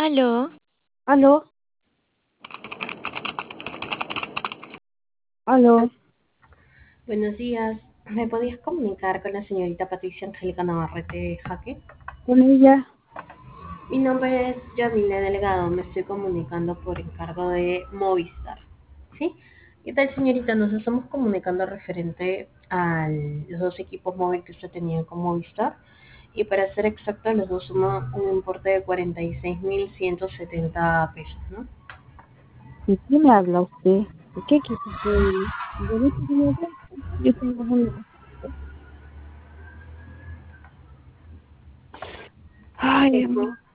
Aló, Aló, aló, Buenos días. ¿Me podías comunicar con la señorita Patricia Angélica Navarrete Jaque? con ella. Mi nombre es Yamile Delgado. Me estoy comunicando por encargo de Movistar. ¿Sí? ¿Qué tal, señorita? Nos estamos comunicando referente a los dos equipos móviles que usted tenía con Movistar. Y para ser exacta, los dos suman un importe de 46.170 pesos, ¿no? ¿De qué me habla usted? ¿De qué equipo estoy? ¿De qué equipo me habla? Yo tengo un... Ay, Dios Eso mío.